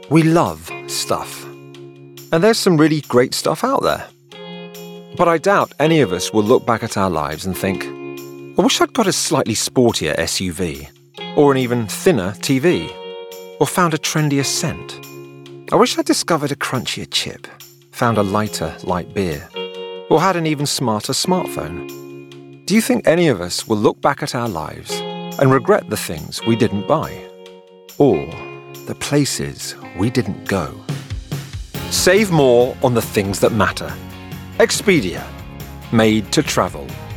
We love stuff. And there's some really great stuff out there. But I doubt any of us will look back at our lives and think, I wish I'd got a slightly sportier SUV, or an even thinner TV, or found a trendier scent. I wish I'd discovered a crunchier chip, found a lighter light beer, or had an even smarter smartphone. Do you think any of us will look back at our lives and regret the things we didn't buy? Or the places we didn't go? Save more on the things that matter. Expedia. Made to travel.